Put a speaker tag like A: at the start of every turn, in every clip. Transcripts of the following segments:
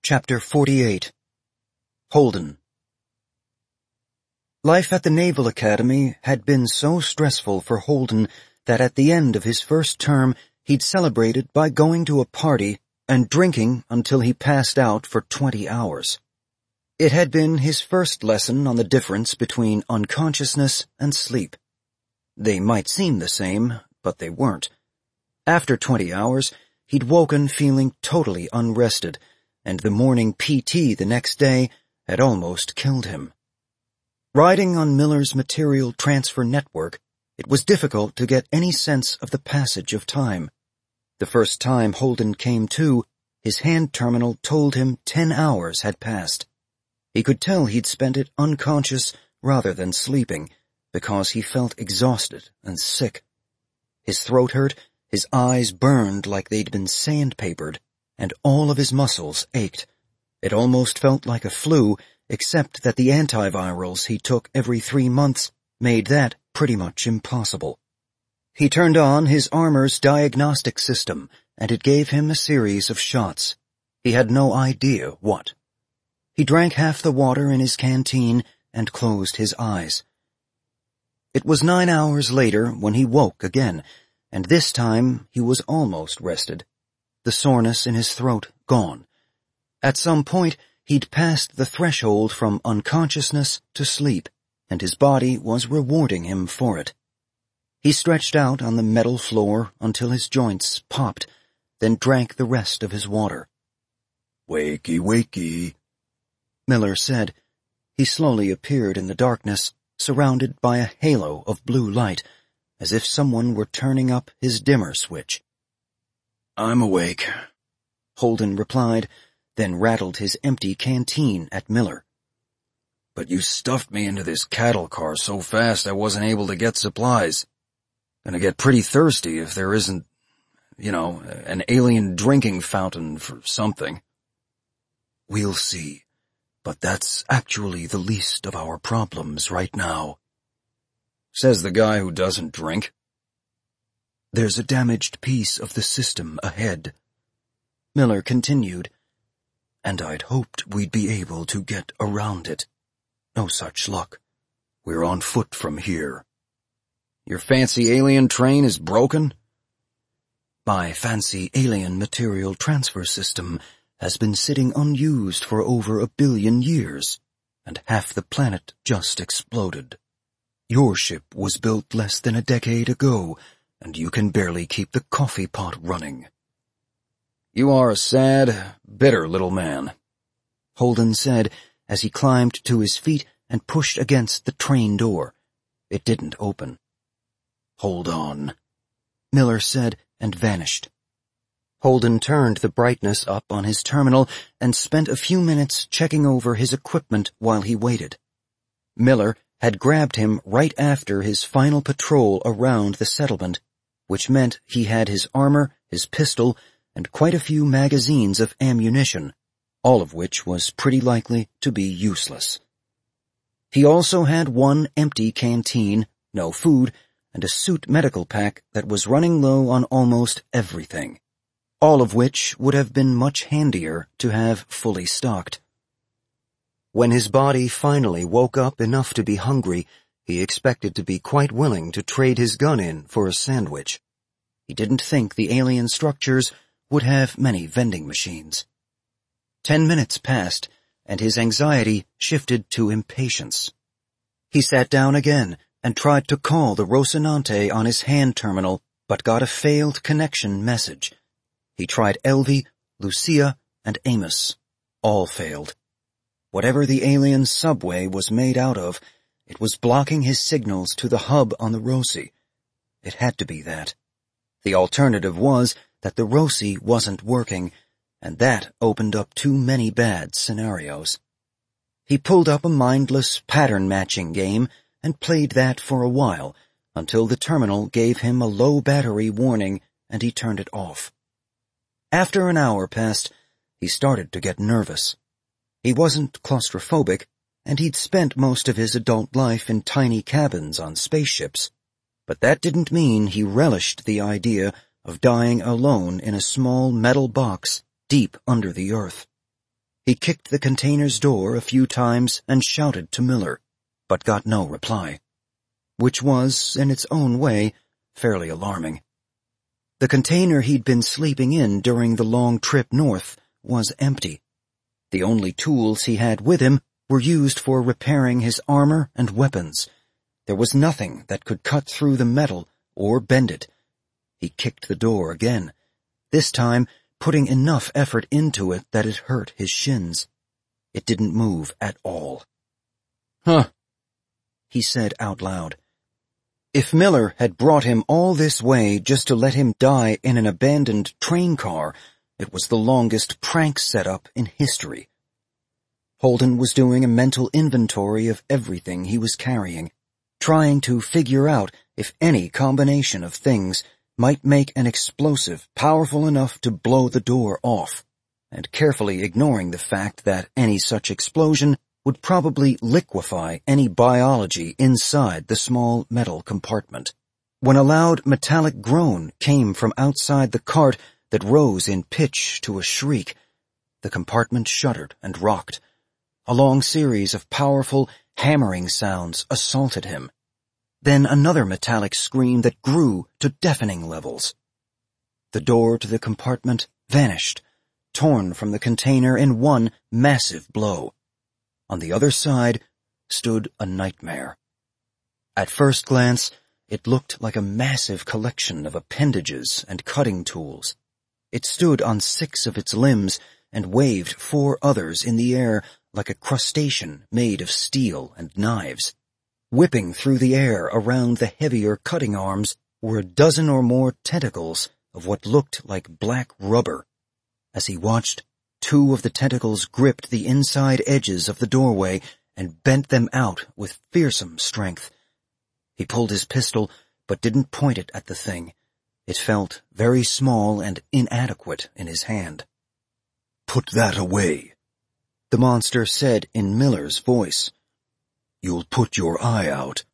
A: Chapter 48. Holden. Life at the Naval Academy had been so stressful for Holden that at the end of his first term he'd celebrated by going to a party and drinking until he passed out for 20 hours. It had been his first lesson on the difference between unconsciousness and sleep. They might seem the same, but they weren't. After 20 hours, he'd woken feeling totally unrested, and the morning PT the next day had almost killed him. Riding on Miller's material transfer network, it was difficult to get any sense of the passage of time. The first time Holden came to, his hand terminal told him 10 hours had passed. He could tell he'd spent it unconscious rather than sleeping, because he felt exhausted and sick. His throat hurt, his eyes burned like they'd been sandpapered, and all of his muscles ached. It almost felt like a flu, except that the antivirals he took every 3 months made that pretty much impossible. He turned on his armor's diagnostic system, and it gave him a series of shots. He had no idea what. He drank half the water in his canteen and closed his eyes. It was 9 hours later when he woke again, and this time he was almost rested. The soreness in his throat gone. At some point, he'd passed the threshold from unconsciousness to sleep, and his body was rewarding him for it. He stretched out on the metal floor until his joints popped, then drank the rest of his water.
B: "Wakey, wakey,"
A: Miller said. He slowly appeared in the darkness, surrounded by a halo of blue light, as if someone were turning up his dimmer switch.
B: "I'm awake,"
A: Holden replied, then rattled his empty canteen at Miller.
B: "But you stuffed me into this cattle car so fast I wasn't able to get supplies. Gonna get pretty thirsty if there isn't, an alien drinking fountain for something."
A: "We'll see, but that's actually the least of our problems right now,"
B: says the guy who doesn't drink.
A: "There's a damaged piece of the system ahead," Miller continued, "and I'd hoped we'd be able to get around it. No such luck. We're on foot from here."
B: "Your fancy alien train is broken?"
A: "My fancy alien material transfer system has been sitting unused for over 1 billion years, and half the planet just exploded. Your ship was built less than a decade ago, and you can barely keep the coffee pot running."
B: "You are a sad, bitter little man,"
A: Holden said as he climbed to his feet and pushed against the train door. It didn't open.
B: "Hold on,"
A: Miller said and vanished. Holden turned the brightness up on his terminal and spent a few minutes checking over his equipment while he waited. Miller had grabbed him right after his final patrol around the settlement, which meant he had his armor, his pistol, and quite a few magazines of ammunition, all of which was pretty likely to be useless. He also had 1 empty canteen, no food, and a suit medical pack that was running low on almost everything, all of which would have been much handier to have fully stocked. When his body finally woke up enough to be hungry, he expected to be quite willing to trade his gun in for a sandwich. He didn't think the alien structures would have many vending machines. 10 minutes passed, and his anxiety shifted to impatience. He sat down again and tried to call the Rocinante on his hand terminal, but got a failed connection message. He tried Elvie, Lucia, and Amos. All failed. Whatever the alien subway was made out of, it was blocking his signals to the hub on the Roci. It had to be that. The alternative was that the Roci wasn't working, and that opened up too many bad scenarios. He pulled up a mindless pattern-matching game and played that for a while, until the terminal gave him a low battery warning and he turned it off. After an hour passed, he started to get nervous. He wasn't claustrophobic, and he'd spent most of his adult life in tiny cabins on spaceships, but that didn't mean he relished the idea of dying alone in a small metal box deep under the earth. He kicked the container's door a few times and shouted to Miller, but got no reply, which was, in its own way, fairly alarming. The container he'd been sleeping in during the long trip north was empty. The only tools he had with him were used for repairing his armor and weapons. There was nothing that could cut through the metal or bend it. He kicked the door again, this time putting enough effort into it that it hurt his shins. It didn't move at all.
B: "Huh,"
A: he said out loud. If Miller had brought him all this way just to let him die in an abandoned train car, it was the longest prank setup in history. Holden was doing a mental inventory of everything he was carrying, trying to figure out if any combination of things might make an explosive powerful enough to blow the door off, and carefully ignoring the fact that any such explosion would probably liquefy any biology inside the small metal compartment. When a loud metallic groan came from outside the cart that rose in pitch to a shriek, the compartment shuddered and rocked. A long series of powerful, hammering sounds assaulted him. Then another metallic scream that grew to deafening levels. The door to the compartment vanished, torn from the container in one massive blow. On the other side stood a nightmare. At first glance, it looked like a massive collection of appendages and cutting tools. It stood on 6 of its limbs and waved 4 others in the air like a crustacean made of steel and knives. Whipping through the air around the heavier cutting arms were a dozen or more tentacles of what looked like black rubber. As he watched, 2 of the tentacles gripped the inside edges of the doorway and bent them out with fearsome strength. He pulled his pistol, but didn't point it at the thing. It felt very small and inadequate in his hand.
B: "Put that away,"
A: the monster said in Miller's voice.
B: "You'll put your eye out."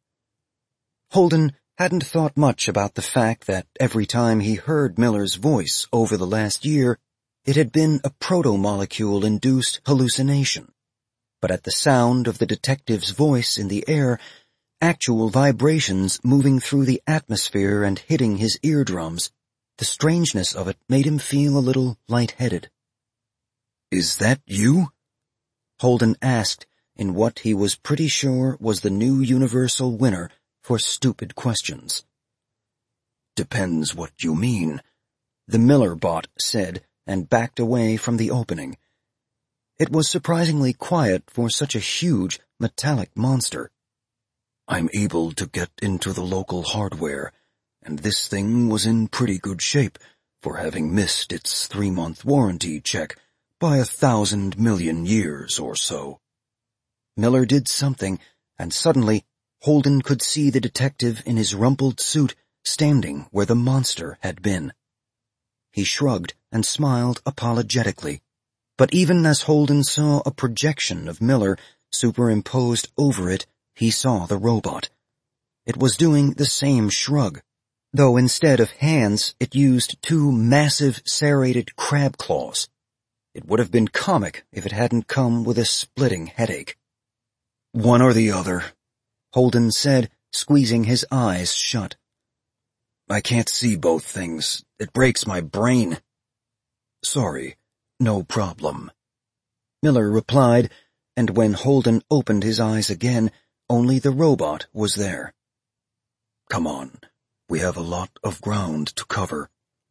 A: Holden hadn't thought much about the fact that every time he heard Miller's voice over the last year, it had been a proto-molecule-induced hallucination. But at the sound of the detective's voice in the air, actual vibrations moving through the atmosphere and hitting his eardrums, the strangeness of it made him feel a little lightheaded.
B: "Is that you?"
A: Holden asked in what he was pretty sure was the new universal winner for stupid questions.
B: "Depends what you mean,"
A: the Miller bot said, and backed away from the opening. It was surprisingly quiet for such a huge, metallic monster.
B: "I'm able to get into the local hardware, and this thing was in pretty good shape for having missed its 3-month warranty check by 1,000 million years or so."
A: Miller did something, and suddenly Holden could see the detective in his rumpled suit standing where the monster had been. He shrugged and smiled apologetically, but even as Holden saw a projection of Miller superimposed over it, he saw the robot. It was doing the same shrug, though instead of hands it used 2 massive serrated crab claws. It would have been comic if it hadn't come with a splitting headache.
B: "One or the other,"
A: Holden said, squeezing his eyes shut.
B: "I can't see both things. It breaks my brain." "Sorry, no problem,"
A: Miller replied, and when Holden opened his eyes again, only the robot was there.
B: "Come on, we have a lot of ground to cover."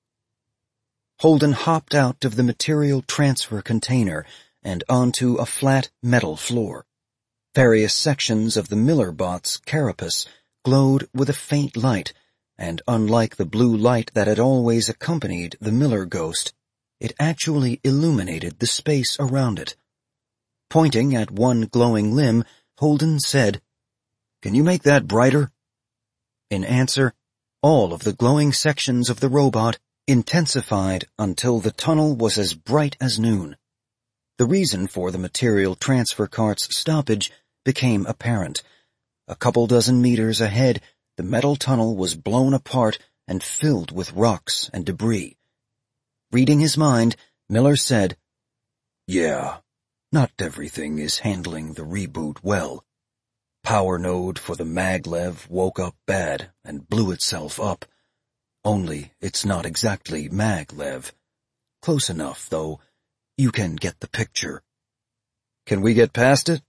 A: Holden hopped out of the material transfer container and onto a flat metal floor. Various sections of the Miller bot's carapace glowed with a faint light, and unlike the blue light that had always accompanied the Miller ghost, it actually illuminated the space around it. Pointing at one glowing limb, Holden said, "Can you make that brighter?" In answer, all of the glowing sections of the robot intensified until the tunnel was as bright as noon. The reason for the material transfer cart's stoppage became apparent. A couple dozen meters ahead, the metal tunnel was blown apart and filled with rocks and debris. Reading his mind, Miller said,
B: Yeah, not everything is handling the reboot well. Power node for the maglev woke up bad and blew itself up. Only it's not exactly maglev. Close enough, though. You can get the picture. Can we get past it?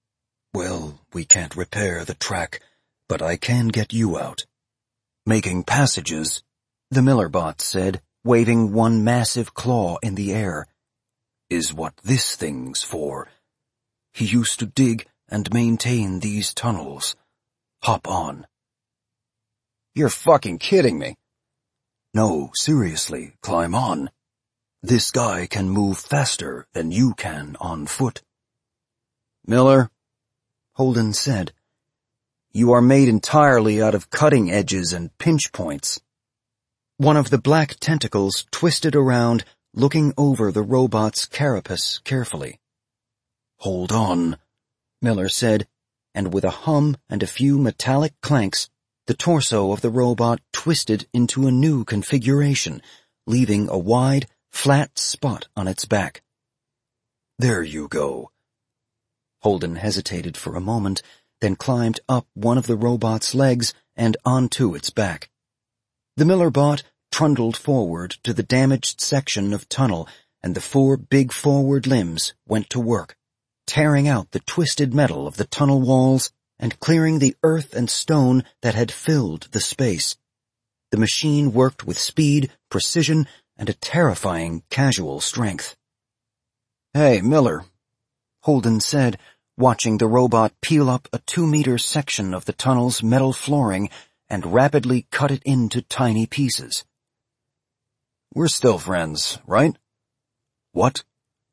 B: Well, we can't repair the track, but I can get you out. Making passages, the Millerbot said, waving one massive claw in the air, is what this thing's for. He used to dig and maintain these tunnels. Hop on. You're fucking kidding me. No, seriously, climb on. This guy can move faster than you can on foot. Miller, Holden said, you are made entirely out of cutting edges and pinch points. One of the black tentacles twisted around, looking over the robot's carapace carefully. Hold on, Miller said, and with a hum and a few metallic clanks, the torso of the robot twisted into a new configuration, leaving a wide, flat spot on its back. There you go. Holden hesitated for a moment, then climbed up one of the robot's legs and onto its back. The Millerbot trundled forward to the damaged section of tunnel, and the 4 big forward limbs went to work, tearing out the twisted metal of the tunnel walls and clearing the earth and stone that had filled the space. The machine worked with speed, precision, and a terrifying casual strength. Hey, Miller, Holden said, watching the robot peel up a 2-meter section of the tunnel's metal flooring and rapidly cut it into tiny pieces. We're still friends, right? What?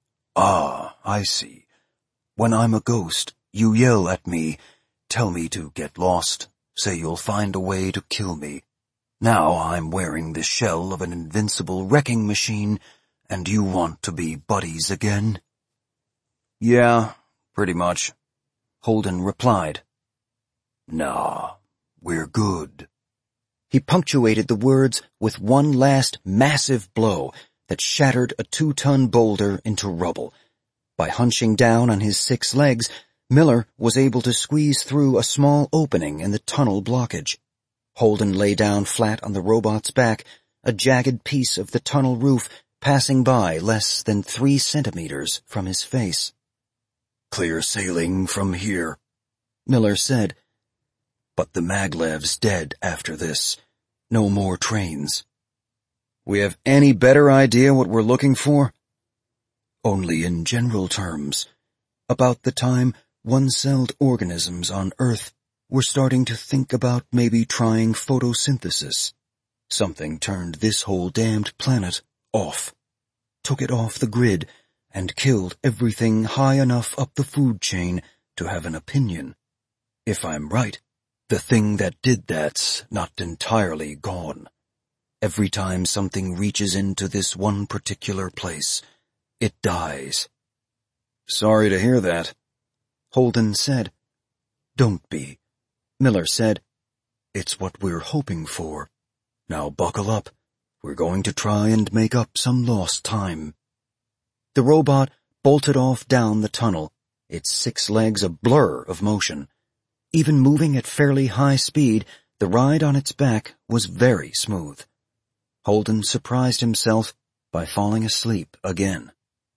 B: Ah, I see. When I'm a ghost, you yell at me, tell me to get lost, say you'll find a way to kill me. Now I'm wearing the shell of an invincible wrecking machine, and you want to be buddies again? Yeah, pretty much, Holden replied. Nah, we're good. He punctuated the words with one last massive blow that shattered a 2-ton boulder into rubble. By hunching down on his 6 legs, Miller was able to squeeze through a small opening in the tunnel blockage. Holden lay down flat on the robot's back, a jagged piece of the tunnel roof passing by less than 3 centimeters from his face. Clear sailing from here, Miller said. But the maglev's dead after this. No more trains. We have any better idea what we're looking for? Only in general terms. About the time one-celled organisms on Earth were starting to think about maybe trying photosynthesis. Something turned this whole damned planet off. Took it off the grid and killed everything high enough up the food chain to have an opinion. If I'm right, the thing that did that's not entirely gone. Every time something reaches into this one particular place, it dies. Sorry to hear that, Holden said. Don't be, Miller said. It's what we're hoping for. Now buckle up. We're going to try and make up some lost time. The robot bolted off down the tunnel, its 6 legs a blur of motion. Even moving at fairly high speed, the ride on its back was very smooth. Holden surprised himself by falling asleep again.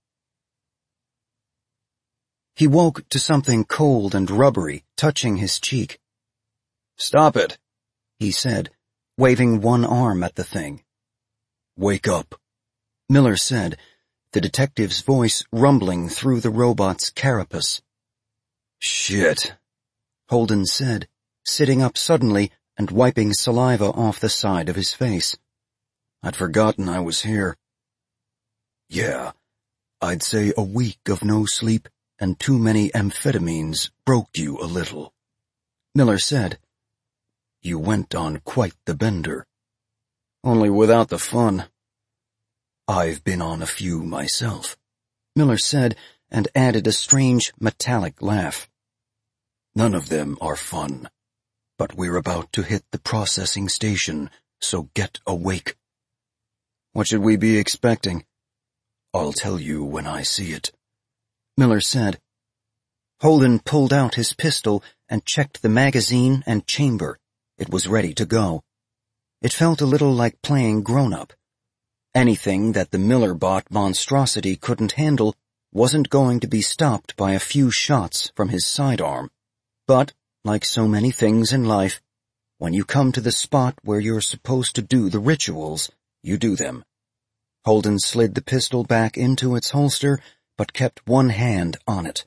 B: He woke to something cold and rubbery touching his cheek. Stop it, he said, waving one arm at the thing. Wake up, Miller said, the detective's voice rumbling through the robot's carapace. Shit, Holden said, sitting up suddenly and wiping saliva off the side of his face. I'd forgotten I was here. Yeah, I'd say a week of no sleep and too many amphetamines broke you a little, Miller said. You went on quite the bender. Only without the fun. I've been on a few myself, Miller said, and added a strange metallic laugh. None of them are fun, but we're about to hit the processing station, so get awake. What should we be expecting? I'll tell you when I see it,"
A: Miller said. Holden pulled out his pistol and checked the magazine and chamber. It was ready to go. It felt a little like playing grown-up. Anything that the Miller-bot monstrosity couldn't handle wasn't going to be stopped by a few shots from his sidearm. But, like so many things in life, when you come to the spot where you're supposed to do the rituals, you do them. Holden slid the pistol back into its holster, but kept one hand on it.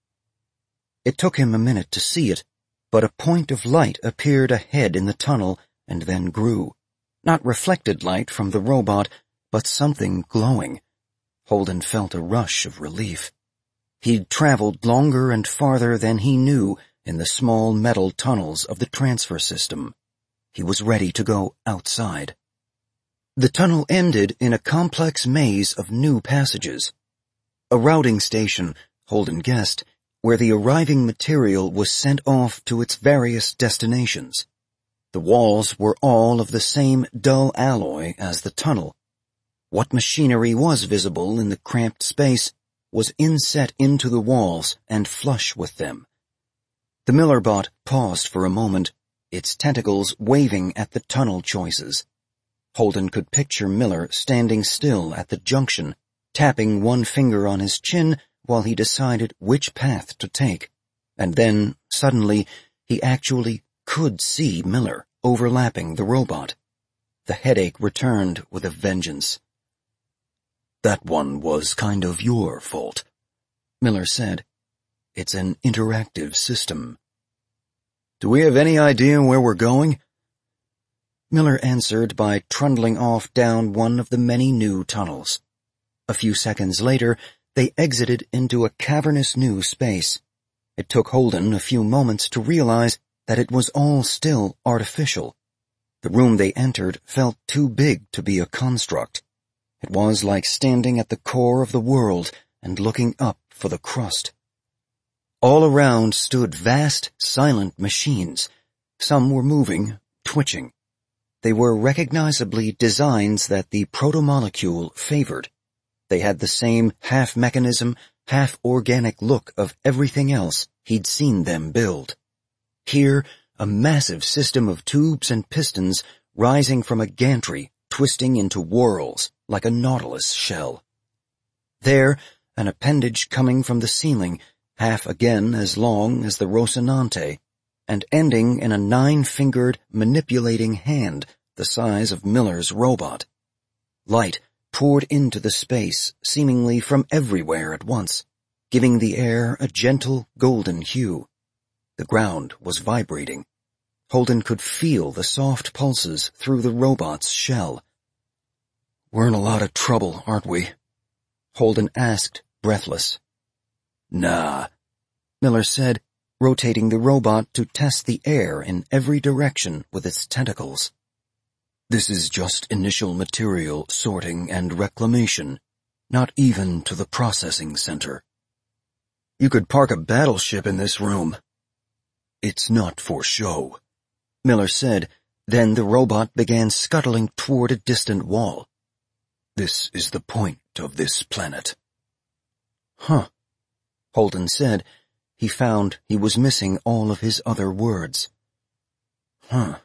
A: It took him a minute to see it, but a point of light appeared ahead in the tunnel and then grew. Not reflected light from the robot, but something glowing. Holden felt a rush of relief. He'd traveled longer and farther than he knew in the small metal tunnels of the transfer system. He was ready to go outside. The tunnel ended in a complex maze of new passages. A routing station, Holden guessed, where the arriving material was sent off to its various destinations. The walls were all of the same dull alloy as the tunnel. What machinery was visible in the cramped space was inset into the walls and flush with them. The Miller-bot paused for a moment, its tentacles waving at the tunnel choices. Holden could picture Miller standing still at the junction, tapping one finger on his chin while he decided which path to take. And then, suddenly, he actually could see Miller overlapping the robot. The headache returned with a vengeance.
B: "That one was kind of your fault,"
A: Miller said.
B: "It's an interactive system." "Do we have any idea where we're going?"
A: Miller answered by trundling off down one of the many new tunnels. A few seconds later, they exited into a cavernous new space. It took Holden a few moments to realize that it was all still artificial. The room they entered felt too big to be a construct. It was like standing at the core of the world and looking up for the crust. All around stood vast, silent machines. Some were moving, twitching. They were recognizably designs that the protomolecule favored. They had the same half-mechanism, half-organic look of everything else he'd seen them build. Here, a massive system of tubes and pistons rising from a gantry, twisting into whorls like a nautilus shell. There, an appendage coming from the ceiling, half again as long as the Rocinante, and ending in a 9-fingered, manipulating hand the size of Miller's robot. Light poured into the space, seemingly from everywhere at once, giving the air a gentle golden hue. The ground was vibrating. Holden could feel the soft pulses through the robot's shell.
B: "We're in a lot of trouble, aren't we?"
A: Holden asked, breathless.
B: "Nah,"
A: Miller said, rotating the robot to test the air in every direction with its tentacles.
B: "This is just initial material sorting and reclamation, not even to the processing center."
A: "You could park a battleship in this room."
B: "It's not for show,"
A: Miller said. Then the robot began scuttling toward a distant wall.
B: "This is the point of this planet."
A: "Huh," Holden said. He found he was missing all of his other words.
B: "Huh.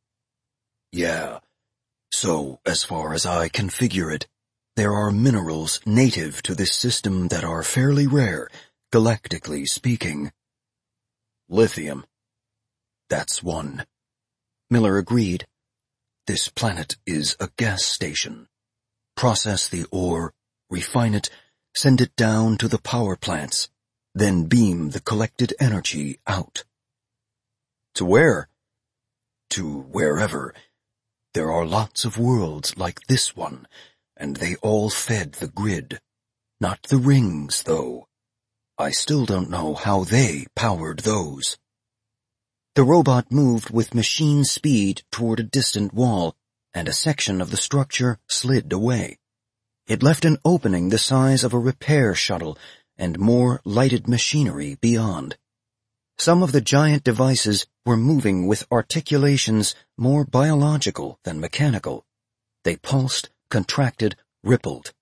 B: Yeah. So, as far as I can figure it, there are minerals native to this system that are fairly rare, galactically speaking." "Lithium." "That's one,"
A: Miller agreed.
B: "This planet is a gas station. Process the ore, refine it, send it down to the power plants, then beam the collected energy out."
A: "To where?"
B: "To wherever. There are lots of worlds like this one, and they all fed the grid. Not the rings, though. I still don't know how they powered those."
A: The robot moved with machine speed toward a distant wall, and a section of the structure slid away. It left an opening the size of a repair shuttle and more lighted machinery beyond. Some of the giant devices were moving with articulations more biological than mechanical. They pulsed, contracted, rippled.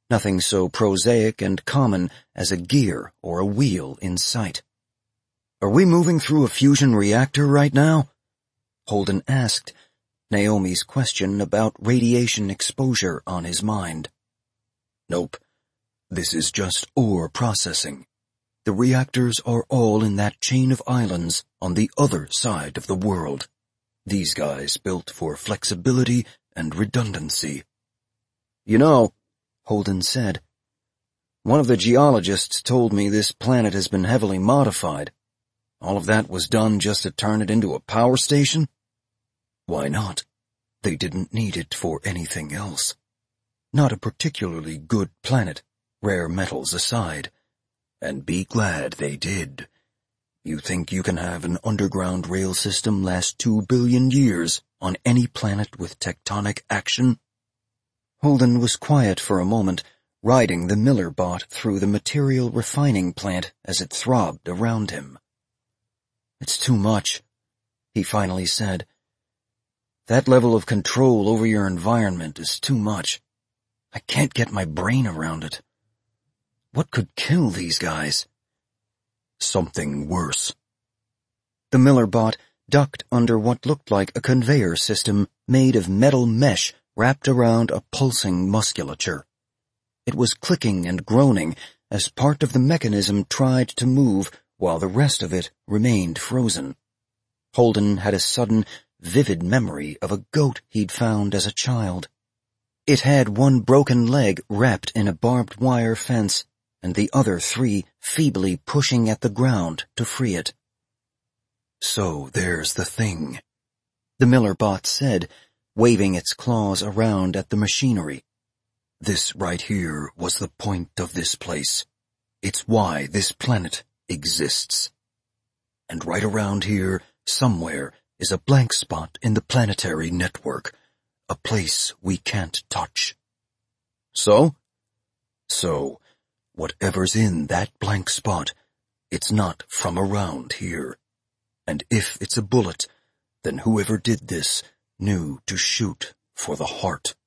A: nothing so prosaic and common as a gear or a wheel in sight.
B: "Are we moving through a fusion reactor right now?"
A: Holden asked, Naomi's question about radiation exposure on his mind.
B: "Nope. This is just ore processing.
A: The reactors are all in that chain of islands on the other side of the world.
B: These guys built for flexibility and redundancy."
A: "You know," Holden said, "one of the geologists told me this planet has been heavily modified. All of that was done just to turn it into a power station?"
B: "Why not? They didn't need it for anything else.
A: Not a particularly good planet, rare metals aside.
B: And be glad they did. You think you can have an underground rail system last 2 billion years on any planet with tectonic action?"
A: Holden was quiet for a moment, riding the Miller bot through the material refining plant as it throbbed around him. "It's too much," he finally said. "That level of control over your environment is too much. I can't get my brain around it. What could kill these guys?"
B: "Something worse."
A: The Miller bot ducked under what looked like a conveyor system made of metal mesh wrapped around a pulsing musculature. It was clicking and groaning as part of the mechanism tried to move while the rest of it remained frozen. Holden had a sudden, vivid memory of a goat he'd found as a child. It had one broken leg wrapped in a barbed wire fence, and the other 3 feebly pushing at the ground to free it.
B: "So there's the thing,"
A: the Miller bot said, waving its claws around at the machinery.
B: "This right here was the point of this place. It's why this planet exists. And right around here, somewhere, is a blank spot in the planetary network, a place we can't touch."
A: "So?"
B: "So, whatever's in that blank spot, it's not from around here. And if it's a bullet, then whoever did this knew to shoot for the heart."